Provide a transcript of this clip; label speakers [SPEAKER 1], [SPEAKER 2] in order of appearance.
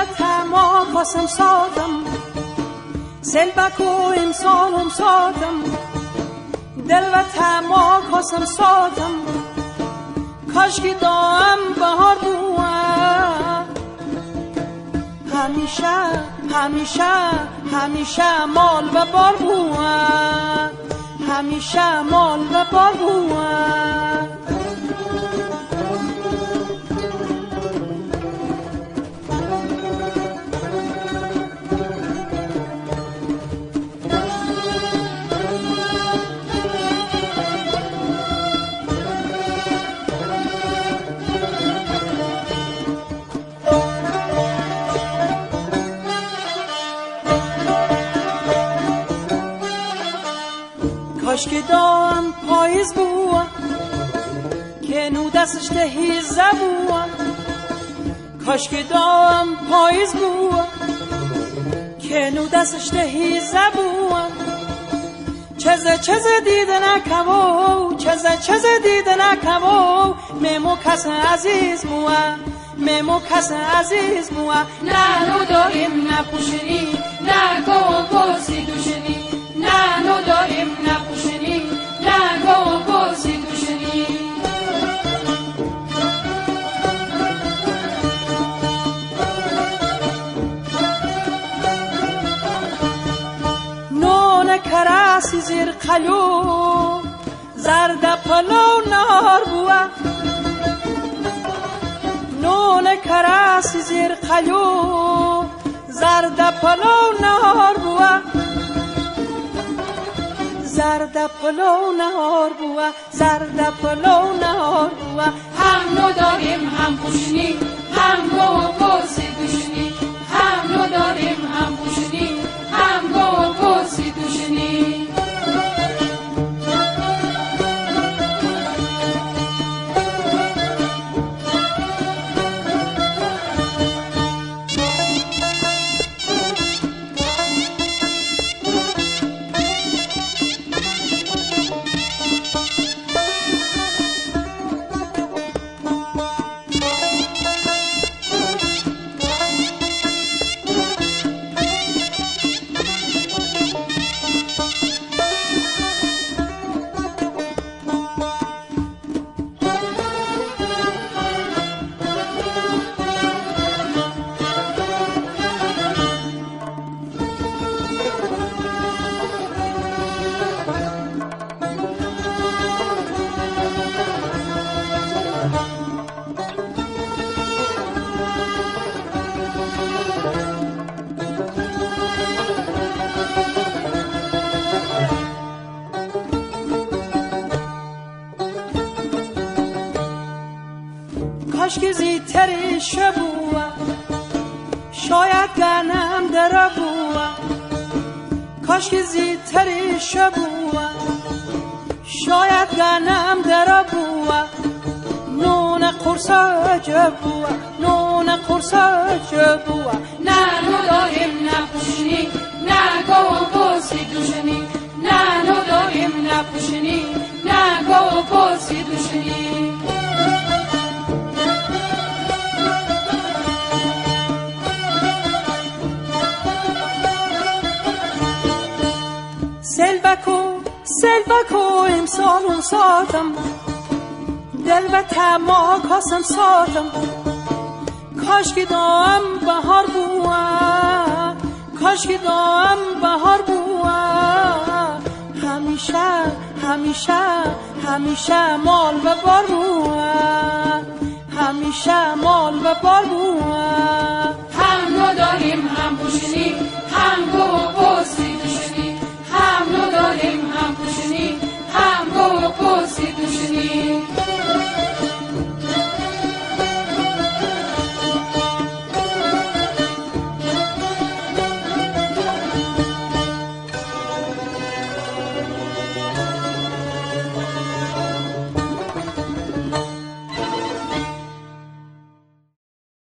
[SPEAKER 1] تما کاسم ساتم سلبک و امسالم ساتم دل و تما کاسم ساتم کاشکی دام بهار بوه همیشه همیشه همیشه مال و بار بوه همیشه مال و بار بوه کاشکی دام پاییز بوه که نو دستش دهیزه بوه کاشکی دام پاییز بوه که نو دستش دهیزه بوه چزه دیده نکوو چزه دیده نکوو میمو کس عزیز موه میمو کس عزیز موه نه نو داریم نپوشنی نه گوزی دوشنی نه نو داریم نپوشنی نه گوزی دوشنی نون کراسی زیر قلو زرد پلو نار بوه نون کراسی زیر قلو زرد پلو نار بوه زرد پلو نهار بوه زرد پلو نهار بوه هم نو داریم هم پوشنی هم گوزی دوشنی هم نو داریم هم پوشنی هم گوزی دوشنی کاشکی زیتری شبوه شاید گرنم در بوه کاشکی زیتری شبوه شاید گرنم در بوه نون قرصه جبوه نون قرصه جبوه نه نو داریم نپوشنی نه گوزی دوشنی نه نو داریم نپوشنی نه گوزی دوشنی سلبکو امسالم ساتم دل و تما کاسم ساتم کاشکی دام بهار بوه کاشکی دام بهار بوه همیشه همیشه همیشه مال و بار بوه همیشه مال و بار بوه هم نو داریم هم پوشنی هم گوزی